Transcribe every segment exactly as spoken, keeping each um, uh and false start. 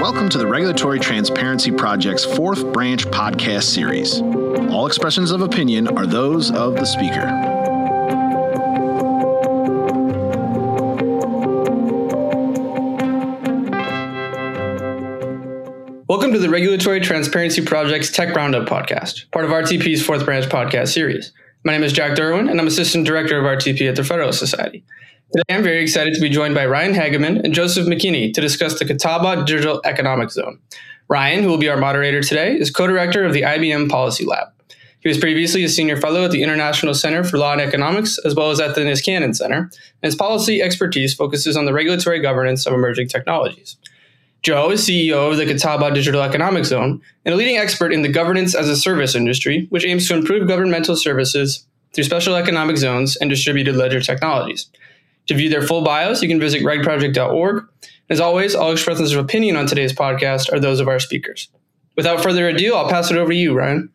welcome to the Regulatory Transparency Project's fourth branch podcast series. All expressions of opinion are those of the speaker. Welcome to the Regulatory Transparency Project's Tech Roundup podcast, part of R T P's fourth branch podcast series. My name is Jack Derwin, and I'm Assistant Director of R T P at the Federalist Society. Today, I'm very excited to be joined by Ryan Hageman and Joseph McKinney to discuss the Catawba Digital Economic Zone. Ryan, who will be our moderator today, is co-director of the I B M Policy Lab. He was previously a senior fellow at the International Center for Law and Economics, as well as at the Niskanen Center, and his policy expertise focuses on the regulatory governance of emerging technologies. Joe is C E O of the Catawba Digital Economic Zone and a leading expert in the governance as a service industry, which aims to improve governmental services through special economic zones and distributed ledger technologies. To view their full bios, you can visit reg project dot org. As always, all expressions of opinion on today's podcast are those of our speakers. Without further ado, I'll pass it over to you, Ryan.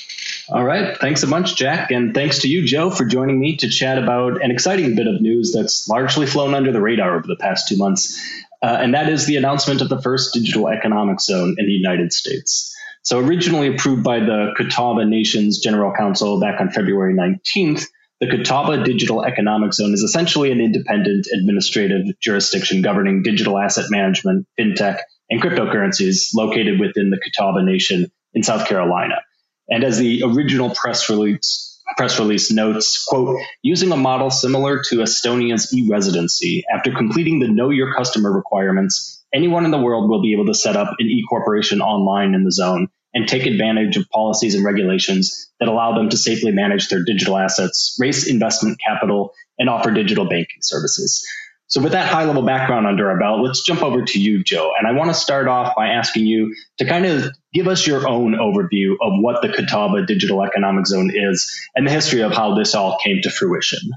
All right. Thanks a bunch, Jack. And thanks to you, Joe, for joining me to chat about an exciting bit of news that's largely flown under the radar over the past two months. Uh, and that is the announcement of the first digital economic zone in the United States. So originally approved by the Catawba Nation's General Council back on February nineteenth, the Catawba Digital Economic Zone is essentially an independent administrative jurisdiction governing digital asset management, fintech, and cryptocurrencies located within the Catawba Nation in South Carolina. And as the original press release, press release notes, quote, using a model similar to Estonia's e-residency, after completing the Know Your Customer requirements, anyone in the world will be able to set up an e-corporation online in the zone and take advantage of policies and regulations that allow them to safely manage their digital assets, raise investment capital, and offer digital banking services. So with that high-level background under our belt, let's jump over to you, Joe. And I want to start off by asking you to kind of give us your own overview of what the Catawba Digital Economic Zone is and the history of how this all came to fruition.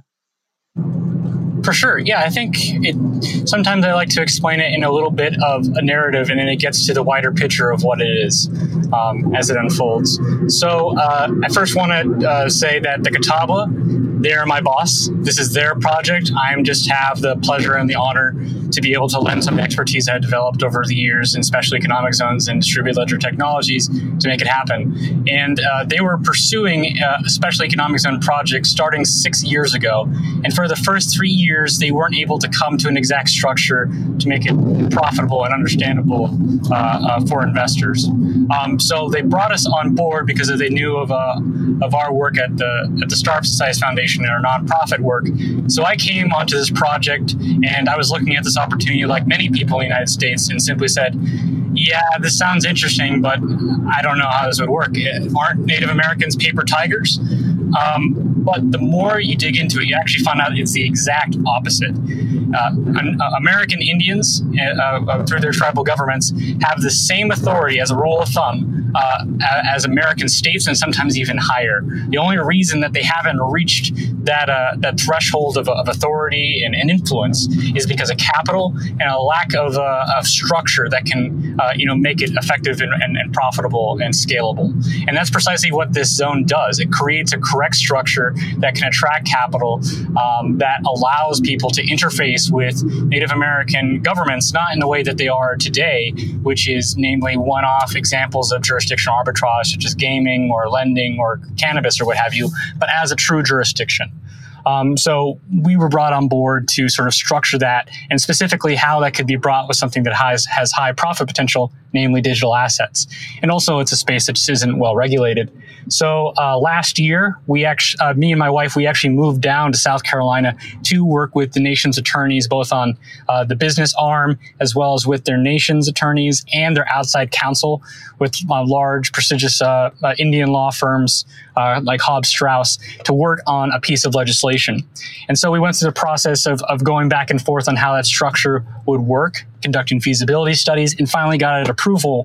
For sure. Yeah, I think it. Sometimes I like to explain it in a little bit of a narrative, and then it gets to the wider picture of what it is um, as it unfolds. So uh, I first want to uh, say that the Catawba, they're my boss. This is their project. I just have the pleasure and the honor to be able to lend some expertise I've developed over the years in special economic zones and distributed ledger technologies to make it happen. And uh, they were pursuing a special economic zone project starting six years ago. And for the first three years, they weren't able to come to an exact structure to make it profitable and understandable uh, uh, for investors. Um, so they brought us on board because they knew of uh, of our work at the at the Startup Society Foundation and our nonprofit work. So I came onto this project, and I was looking at this opportunity like many people in the United States, and simply said, yeah, this sounds interesting, but I don't know how this would work. Aren't Native Americans paper tigers? Um, but the more you dig into it, you actually find out it's the exact opposite. Uh, American Indians, uh, uh, through their tribal governments, have the same authority as a rule of thumb uh, as American states, and sometimes even higher. The only reason that they haven't reached that uh, that threshold of, of authority and, and influence is because of capital and a lack of, uh, of structure that can uh, you know make it effective and, and, and profitable and scalable. And that's precisely what this zone does. It creates a correct structure that can attract capital um, that allows people to interface with Native American governments, not in the way that they are today, which is namely one-off examples of jurisdictional arbitrage, such as gaming or lending or cannabis or what have you, but as a true jurisdiction. Um, so we were brought on board to sort of structure that, and specifically how that could be brought with something that has, has high profit potential, namely digital assets. And also it's a space that just isn't well regulated. So uh, last year, we actually, uh, me and my wife, we actually moved down to South Carolina to work with the nation's attorneys, both on uh, the business arm as well as with their nation's attorneys and their outside counsel with uh, large, prestigious uh, uh, Indian law firms uh, like Hobbs Strauss to work on a piece of legislation. And so we went through the process of, of going back and forth on how that structure would work, conducting feasibility studies, and finally got it approval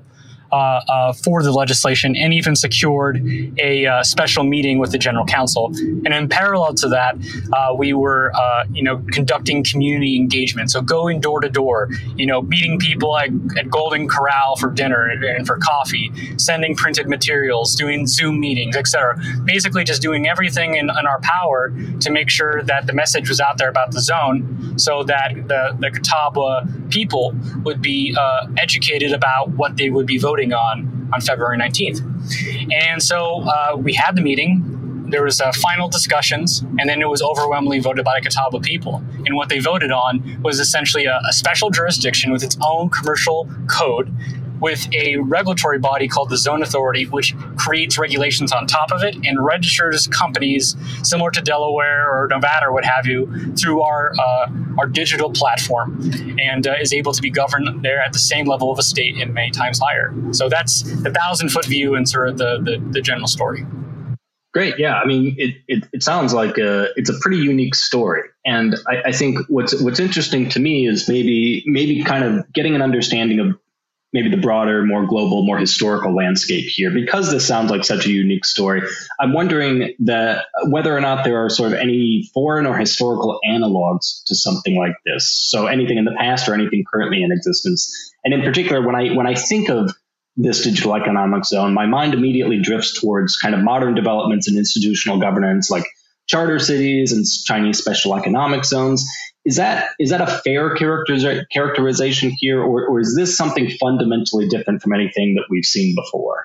uh, uh, for the legislation and even secured a uh, special meeting with the General Counsel. And in parallel to that, uh, we were, uh, you know, conducting community engagement. So going door to door, you know, meeting people at, at Golden Corral for dinner and for coffee, sending printed materials, doing Zoom meetings, et cetera. Basically just doing everything in, in our power to make sure that the message was out there about the zone so that the, the Catawba people would be uh, educated about what they would be voting on on February nineteenth. And so uh, we had the meeting. There was uh, final discussions, and then it was overwhelmingly voted by the Catawba people. And what they voted on was essentially a, a special jurisdiction with its own commercial code, with a regulatory body called the Zone Authority, which creates regulations on top of it and registers companies similar to Delaware or Nevada or what have you through our uh, our digital platform, and uh, is able to be governed there at the same level of a state and many times higher. So that's the thousand foot view and sort of the, the, the general story. Great. Yeah. I mean, it, it, it sounds like a, it's a pretty unique story. And I, I think what's what's interesting to me is maybe maybe kind of getting an understanding of maybe the broader, more global, more historical landscape here. Because this sounds like such a unique story, I'm wondering that whether or not there are sort of any foreign or historical analogs to something like this. So anything in the past or anything currently in existence. And in particular, when I when I think of this digital economic zone, my mind immediately drifts towards kind of modern developments in institutional governance like charter cities and Chinese special economic zones. Is that is that a fair characteriz- characterization here, or, or is this something fundamentally different from anything that we've seen before?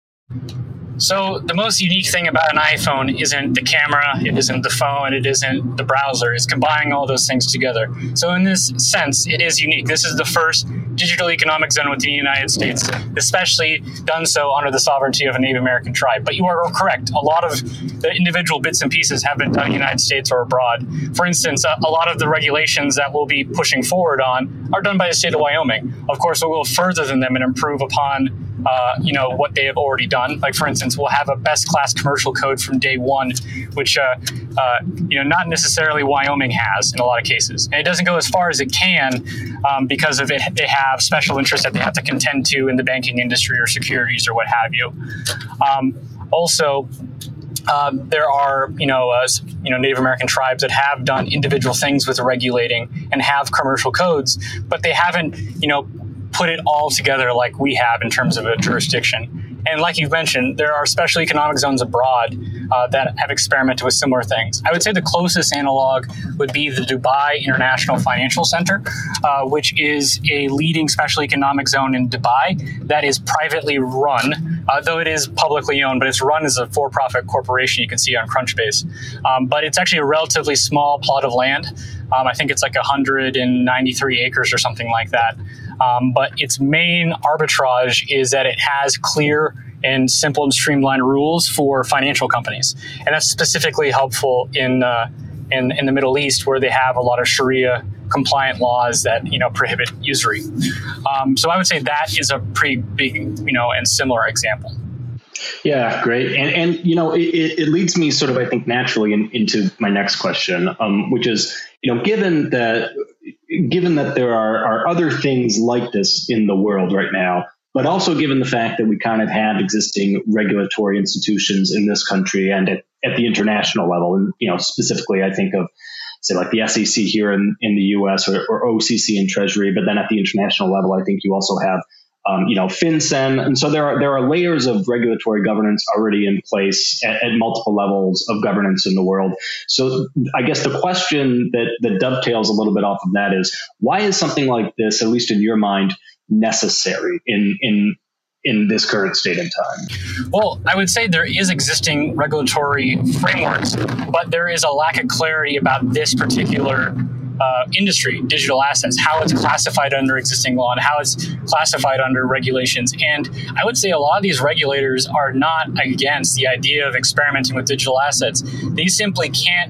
So the most unique thing about an iPhone isn't the camera, it isn't the phone, it isn't the browser. It's combining all those things together. So in this sense, it is unique. This is the first digital economic zone within the United States, especially done so under the sovereignty of a Native American tribe. But you are correct. A lot of the individual bits and pieces have been done in the United States or abroad. For instance, a, a lot of the regulations that we'll be pushing forward on are done by the state of Wyoming. Of course, we will further than them and improve upon Uh, you know, what they have already done. Like, for instance, we'll have a best class commercial code from day one, which, uh, uh, you know, not necessarily Wyoming has in a lot of cases. And it doesn't go as far as it can um, because of it. They have special interests that they have to contend to in the banking industry or securities or what have you. Um, also, Um, there are, you know, uh, you know, Native American tribes that have done individual things with regulating and have commercial codes, but they haven't, you know, put it all together like we have in terms of a jurisdiction. And like you've mentioned, there are special economic zones abroad uh, that have experimented with similar things. I would say the closest analog would be the Dubai International Financial Center, uh, which is a leading special economic zone in Dubai that is privately run, uh, though it is publicly owned, but it's run as a for-profit corporation. You can see on Crunchbase. Um, but it's actually a relatively small plot of land. Um, I think it's like one hundred ninety-three acres or something like that. Um, but its main arbitrage is that it has clear and simple and streamlined rules for financial companies. And that's specifically helpful in, uh, in, in the Middle East, where they have a lot of Sharia compliant laws that, you know, prohibit usury. Um, so I would say that is a pretty big, you know, and similar example. Yeah, great. And, and you know, it, it leads me sort of, I think, naturally in, into my next question, um, which is, you know, given that given that there are, are other things like this in the world right now, but also given the fact that we kind of have existing regulatory institutions in this country and at, at the international level, and, you know, specifically, I think of, say, like the S E C here in, in the U S or, or O C C in Treasury, but then at the international level, I think you also have Um, you know, FinCEN. And so there are there are layers of regulatory governance already in place at, at multiple levels of governance in the world. So I guess the question that, that dovetails a little bit off of that is, why is something like this, at least in your mind, necessary in in in this current state and time? Well, I would say there is existing regulatory frameworks, but there is a lack of clarity about this particular Uh, industry, digital assets, how it's classified under existing law and how it's classified under regulations. And I would say a lot of these regulators are not against the idea of experimenting with digital assets. They simply can't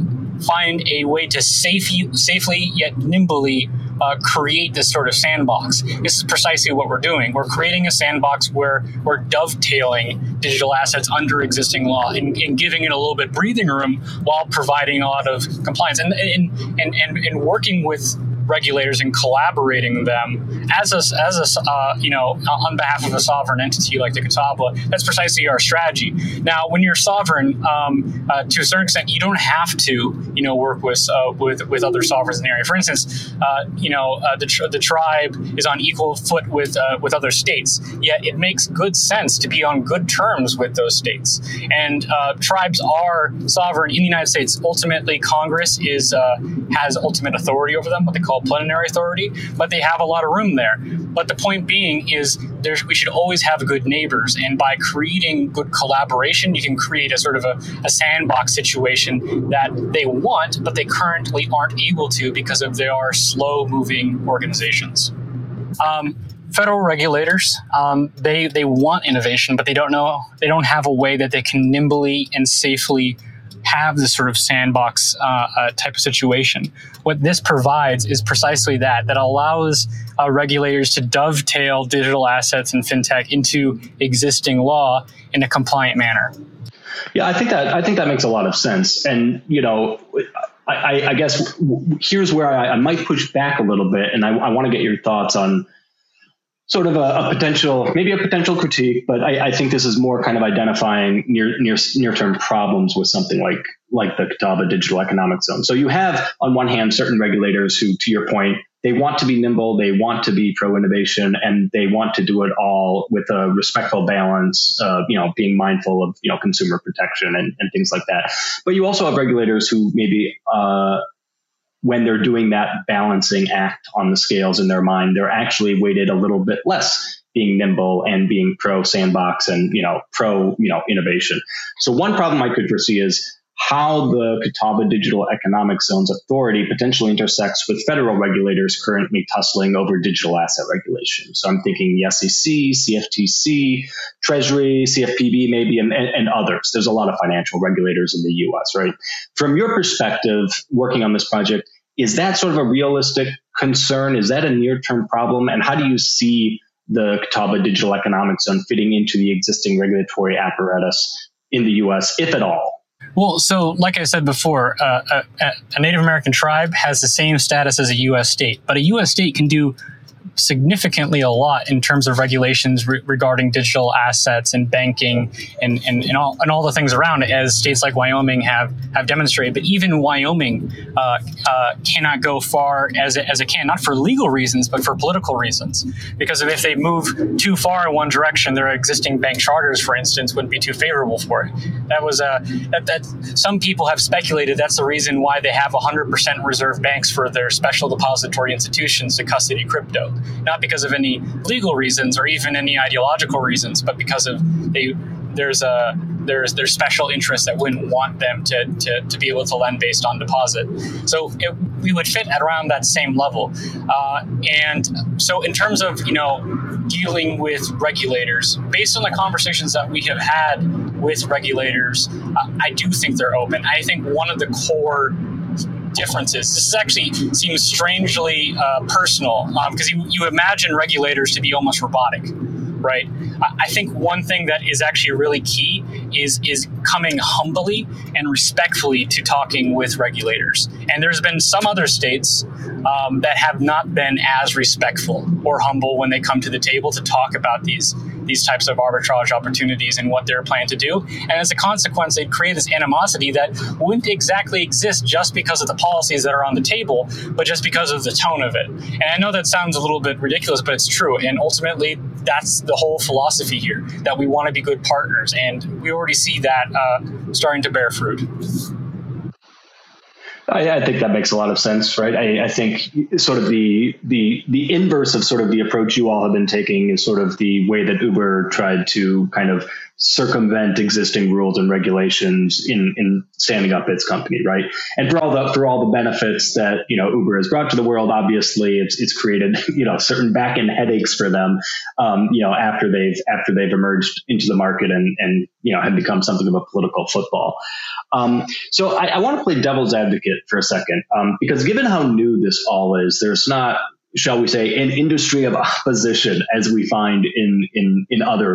find a way to safely, safely yet nimbly uh, create this sort of sandbox. This is precisely what we're doing. We're creating a sandbox where we're dovetailing digital assets under existing law and, and giving it a little bit breathing room while providing a lot of compliance and and and, and, and working with regulators and collaborating with them as a, as a uh, you know, on behalf of a sovereign entity like the Catawba. That's precisely our strategy. Now, when you're sovereign, um, uh, to a certain extent, you don't have to, you know, work with uh, with with other sovereigns in the area. For instance, uh, you know, uh, the tr- the tribe is on equal foot with uh, with other states. Yet it makes good sense to be on good terms with those states. And uh, tribes are sovereign in the United States. Ultimately, Congress is uh, has ultimate authority over them, what they call plenary authority, but they have a lot of room there. But the point being is there's, we should always have good neighbors, and by creating good collaboration, you can create a sort of a, a sandbox situation that they want, but they currently aren't able to because of their slow-moving organizations. Um, Federal regulators, um, they they want innovation, but they don't know, they don't have a way that they can nimbly and safely have this sort of sandbox uh, uh, type of situation. What this provides is precisely that, that allows uh, regulators to dovetail digital assets and fintech into existing law in a compliant manner. Yeah, I think that I think that makes a lot of sense. And, you know, I, I guess here's where I, I might push back a little bit, and I, I want to get your thoughts on sort of a, a potential, maybe a potential critique, but I, I think this is more kind of identifying near near near-term problems with something like like the Catawba Digital Economic Zone. So you have, on one hand, certain regulators who, to your point, they want to be nimble, they want to be pro-innovation, and they want to do it all with a respectful balance, uh, you know, being mindful of, you know, consumer protection and, and things like that. But you also have regulators who maybe uh, when they're doing that balancing act on the scales in their mind, they're actually weighted a little bit less, being nimble and being pro sandbox and, you know, pro, you know, innovation. So one problem I could foresee is how the Catawba Digital Economic Zone's authority potentially intersects with federal regulators currently tussling over digital asset regulation. So I'm thinking the S E C, C F T C, Treasury, C F P B maybe, and, and others. There's a lot of financial regulators in the U S, right? From your perspective, working on this project, is that sort of a realistic concern? Is that a near-term problem? And how do you see the Catawba Digital Economic Zone fitting into the existing regulatory apparatus in the U S, if at all? Well, so like I said before, uh, a, a Native American tribe has the same status as a U S state, but a U S state can do significantly a lot in terms of regulations re- regarding digital assets and banking and, and, and, all, and all the things around it, as states like Wyoming have, have demonstrated. But even Wyoming uh, uh, cannot go far as it, as it can, not for legal reasons, but for political reasons. Because if they move too far in one direction, their existing bank charters, for instance, wouldn't be too favorable for it. That was uh, that, that some people have speculated that's the reason why they have one hundred percent reserve banks for their special depository institutions to custody crypto. Not because of any legal reasons or even any ideological reasons, but because of they there's a there's there's special interests that wouldn't want them to to, to be able to lend based on deposit. So it, we would fit at around that same level. Uh, and so in terms of, you know, dealing with regulators, based on the conversations that we have had with regulators, uh, I do think they're open. I think one of the core differences. This is actually seems strangely uh, personal because um, you, you imagine regulators to be almost robotic, right? I, I think one thing that is actually really key is is coming humbly and respectfully to talking with regulators. And there's been some other states um, that have not been as respectful or humble when they come to the table to talk about these these types of arbitrage opportunities and what they're planning to do. And as a consequence, they'd create this animosity that wouldn't exactly exist just because of the policies that are on the table, but just because of the tone of it. And I know that sounds a little bit ridiculous, but it's true. And ultimately, that's the whole philosophy here, that we want to be good partners. And we already see that uh, starting to bear fruit. I, I think that makes a lot of sense, right? I, I think sort of the the the inverse of sort of the approach you all have been taking is sort of the way that Uber tried to kind of circumvent existing rules and regulations in, in standing up its company, right? And for all the for all the benefits that, you know, Uber has brought to the world, obviously it's it's created, you know, certain back end headaches for them, um, you know, after they've after they've emerged into the market and and you know have become something of a political football. Um, so I, I want to play devil's advocate for a second, um, because given how new this all is, there's not, shall we say, an industry of opposition as we find in in in other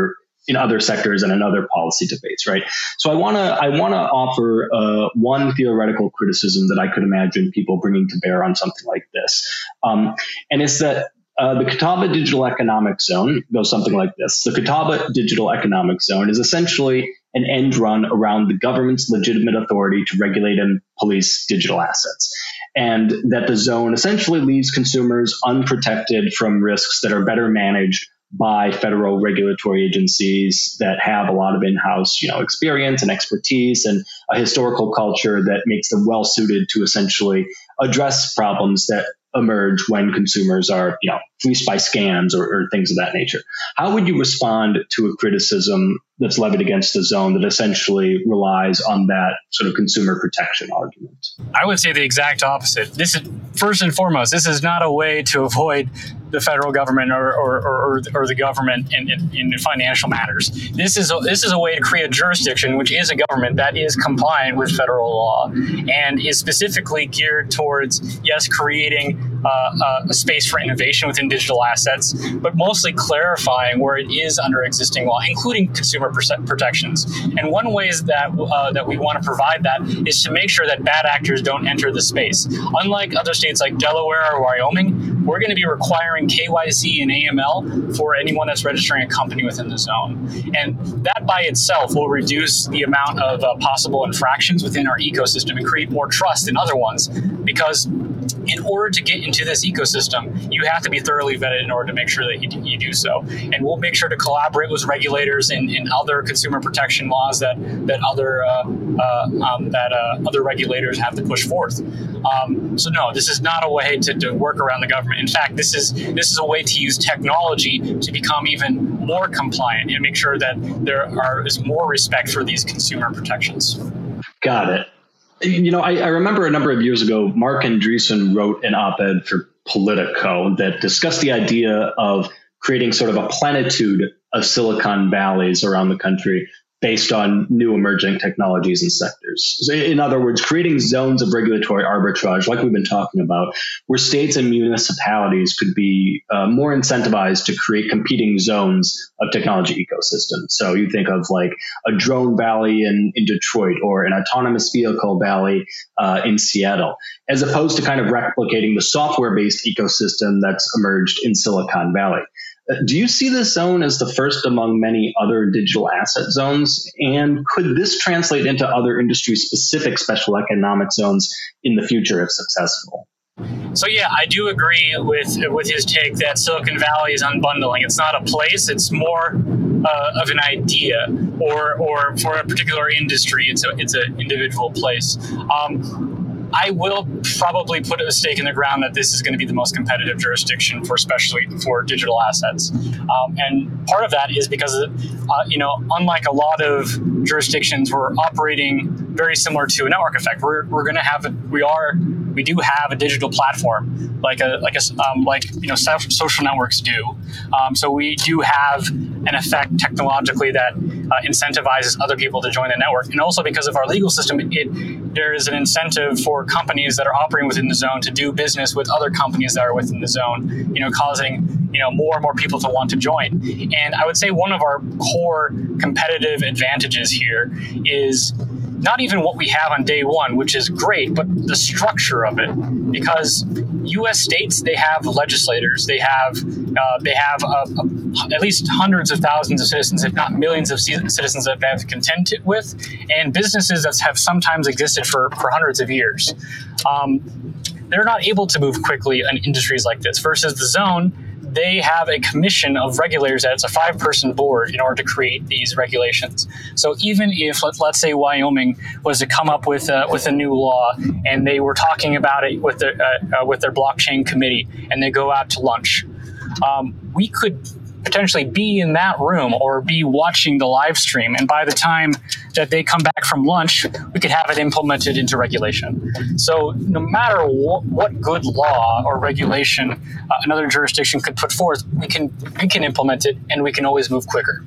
in other sectors and in other policy debates, right? So I want to I want to offer uh, one theoretical criticism that I could imagine people bringing to bear on something like this, um, and it's that uh, the Catawba Digital Economic Zone goes something like this. The Catawba Digital Economic Zone is essentially an end run around the government's legitimate authority to regulate and police digital assets, and that the zone essentially leaves consumers unprotected from risks that are better managed by federal regulatory agencies that have a lot of in-house, you know, experience and expertise and a historical culture that makes them well suited to essentially address problems that emerge when consumers are, you know, fleeced by scams or, or things of that nature. How would you respond to a criticism that's levied against the zone that essentially relies on that sort of consumer protection argument? I would say the exact opposite. This is, first and foremost, this is not a way to avoid the federal government or or, or, or the government in, in, in financial matters. This is a, this is a way to create a jurisdiction which is a government that is compliant with federal law and is specifically geared towards, yes, creating uh, a space for innovation within digital assets, but mostly clarifying where it is under existing law, including consumer protections. And one way is that uh, that we want to provide that is to make sure that bad actors don't enter the space. Unlike other states like Delaware or Wyoming, we're going to be requiring K Y C and A M L for anyone that's registering a company within the zone. And that by itself will reduce the amount of uh, possible infractions within our ecosystem and create more trust in other ones, because in order to get into this ecosystem, you have to be thoroughly vetted in order to make sure that you, you do so. And we'll make sure to collaborate with regulators in, in other consumer protection laws that that other uh, uh, um, that uh, other regulators have to push forth. Um, so no, this is not a way to, to work around the government. In fact, this is this is a way to use technology to become even more compliant and make sure that there are, is more respect for these consumer protections. Got it. You know, I, I remember a number of years ago, Mark Andreessen wrote an op-ed for Politico that discussed the idea of creating sort of a plenitude of Silicon Valleys around the country based on new emerging technologies and sectors. So in other words, creating zones of regulatory arbitrage, like we've been talking about, where states and municipalities could be uh, more incentivized to create competing zones of technology ecosystems. So you think of like a drone valley in, in Detroit or an autonomous vehicle valley uh, in Seattle, as opposed to kind of replicating the software-based ecosystem that's emerged in Silicon Valley. Do you see this zone as the first among many other digital asset zones? And could this translate into other industry-specific special economic zones in the future if successful? So yeah, I do agree with with his take that Silicon Valley is unbundling. It's not a place; it's more uh, of an idea, or or for a particular industry, it's a it's an individual place. Um, I will probably put a stake in the ground that this is going to be the most competitive jurisdiction for, especially for digital assets. Um, and part of that is because, uh, you know, unlike a lot of jurisdictions, we're operating very similar to a network effect. We're we're going to have, a, we are, we do have a digital platform like a like a um, like you know social networks do. Um, so we do have an effect technologically that uh, incentivizes other people to join the network, and also because of our legal system, it there is an incentive for companies that are operating within the zone to do business with other companies that are within the zone, you know, causing, you know, more and more people to want to join. And I would say one of our core competitive advantages here is not even what we have on day one, which is great, but the structure of it. Because U S states, they have legislators, they have uh, they have uh, uh, at least hundreds of thousands of citizens, if not millions of citizens that they have to contend with, and businesses that have sometimes existed for, for hundreds of years. Um, they're not able to move quickly in industries like this. Versus the zone, they have a commission of regulators that it's a five-person board in order to create these regulations. So even if, let, let's say, Wyoming was to come up with a, with a new law and they were talking about it with their, uh, uh, with their blockchain committee, and they go out to lunch, um, we could potentially be in that room or be watching the live stream. And by the time that they come back from lunch, we could have it implemented into regulation. So no matter what, what good law or regulation uh, another jurisdiction could put forth, we can we can implement it, and we can always move quicker.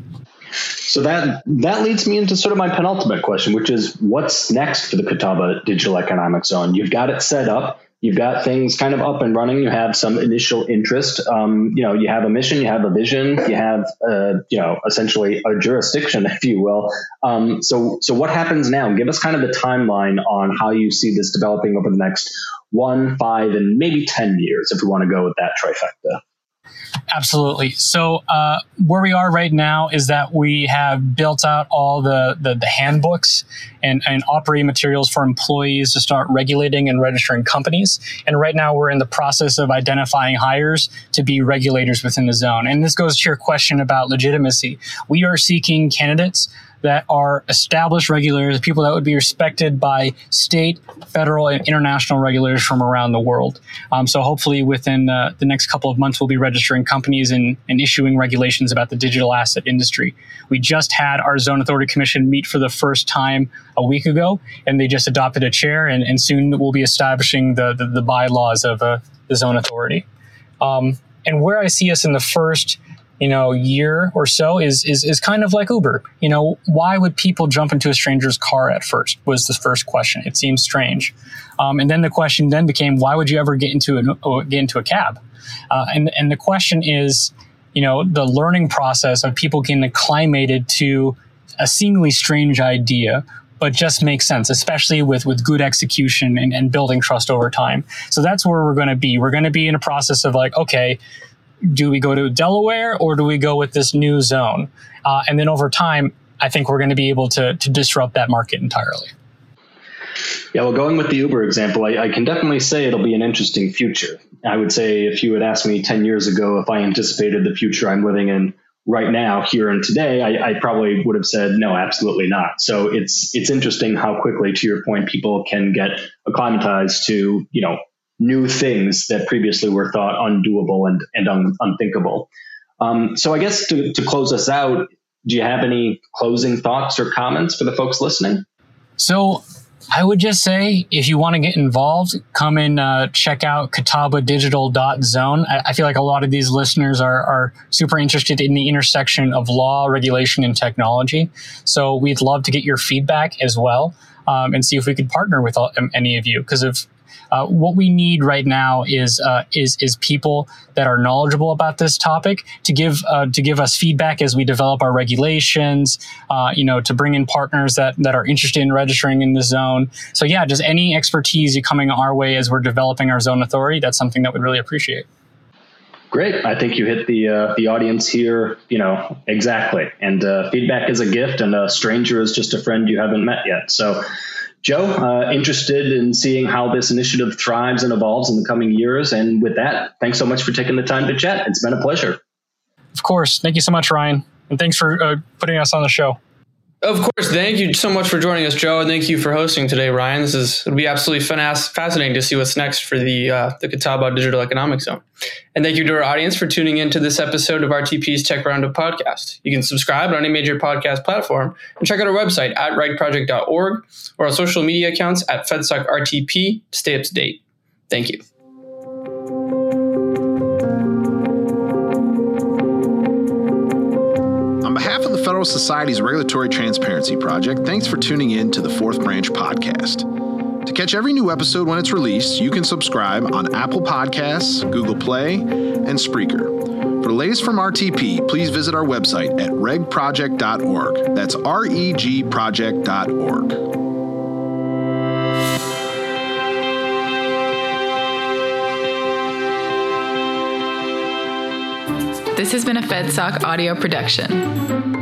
So that that leads me into sort of my penultimate question, which is what's next for the Catawba Digital Economic Zone? You've got it set up. you've got things kind of up and running. You have some initial interest. Um, you know, you have a mission, you have a vision, you have, uh, you know, essentially a jurisdiction, if you will. Um, so, so what happens now? Give us kind of the timeline on how you see this developing over the next one, five, and maybe ten years, if we want to go with that trifecta. Absolutely. So uh, where we are right now is that we have built out all the, the, the handbooks and, and operating materials for employees to start regulating and registering companies. And right now we're in the process of identifying hires to be regulators within the zone. And this goes to your question about legitimacy. We are seeking candidates that are established regulators, people that would be respected by state, federal, and international regulators from around the world. Um, so hopefully within uh, the next couple of months, we'll be registering companies and, and issuing regulations about the digital asset industry. We just had our Zone Authority Commission meet for the first time a week ago, and they just adopted a chair, and, and soon we'll be establishing the, the, the bylaws of uh, the Zone Authority. Um, and where I see us in the first you know, year or so is, is, is kind of like Uber. You know, why would people jump into a stranger's car at first was the first question. It seems strange. Um, and then the question then became, why would you ever get into a, get into a cab? Uh, and, and the question is, you know, the learning process of people getting acclimated to a seemingly strange idea, but just makes sense, especially with, with good execution and, and building trust over time. So that's where we're going to be. We're going to be in a process of like, okay, do we go to Delaware or do we go with this new zone? Uh, and then over time, I think we're going to be able to, to disrupt that market entirely. Yeah, well, going with the Uber example, I, I can definitely say it'll be an interesting future. I would say if you had asked me ten years ago if I anticipated the future I'm living in right now, here and today, I, I probably would have said, no, absolutely not. So it's it's interesting how quickly, to your point, people can get acclimatized to, you know, new things that previously were thought undoable and, and un, unthinkable. Um, so I guess to, to close us out, do you have any closing thoughts or comments for the folks listening? So I would just say, if you want to get involved, come and uh, check out catawba digital dot zone. I, I feel like a lot of these listeners are, are super interested in the intersection of law, regulation, and technology. So we'd love to get your feedback as well, um, and see if we could partner with all, um, any of you. Because if Uh, what we need right now is uh, is is people that are knowledgeable about this topic to give uh, to give us feedback as we develop our regulations. Uh, you know, to bring in partners that that are interested in registering in the zone. So yeah, just any expertise coming our way as we're developing our zone authority. That's something that we'd really appreciate. Great. I think you hit the uh, the audience here, you know, exactly. And uh, feedback is a gift, and a stranger is just a friend you haven't met yet. So. Joe, uh, interested in seeing how this initiative thrives and evolves in the coming years. And with that, thanks so much for taking the time to chat. It's been a pleasure. Of course. Thank you so much, Ryan. And thanks for uh, putting us on the show. Of course. Thank you so much for joining us, Joe. And thank you for hosting today, Ryan. This is it'll be absolutely fascinating to see what's next for the uh, the Catawba Digital Economic Zone. And thank you to our audience for tuning in to this episode of R T P's Tech Roundup podcast. You can subscribe on any major podcast platform and check out our website at right project dot org or our social media accounts at FedSoc R T P to stay up to date. Thank you. On behalf of the Federal Society's Regulatory Transparency Project, thanks for tuning in to the Fourth Branch podcast. To catch every new episode when it's released, you can subscribe on Apple Podcasts, Google Play, and Spreaker. For the latest from R T P, please visit our website at reg project dot org. That's R E G project dot org. This has been a FedSoc audio production.